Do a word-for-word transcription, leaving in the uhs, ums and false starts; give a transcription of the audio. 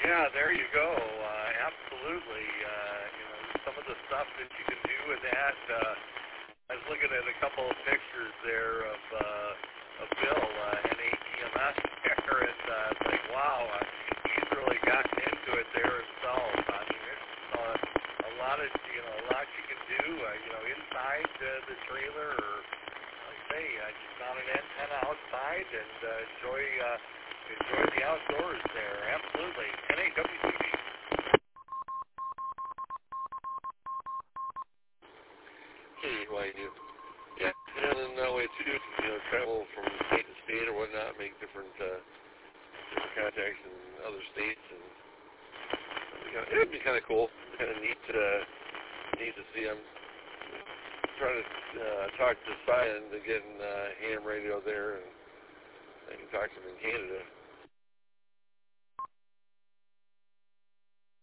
Yeah, there you go. Uh, absolutely. Uh, you know, some of the stuff that you can do with that. Uh, I was looking at a couple of pictures there of uh, of Bill, uh, N A T M S there, and uh, it's like, wow, uh, he's really gotten into it there himself. I mean, there's uh, a lot of, you know, a lot you can do, uh, you know, inside uh, the trailer, or like I say, uh, just mount an antenna outside and uh, enjoy uh, enjoy the outdoors there. Absolutely. N A W C B. Hey, why do? Yeah, and then that way too, you know, travel from state to state or whatnot, make different, uh, different contacts in other states, and it would be kind of cool, kind of neat to neat to see. I'm trying to uh, talk to Cy into getting uh, ham radio there, and I can talk to him in Canada.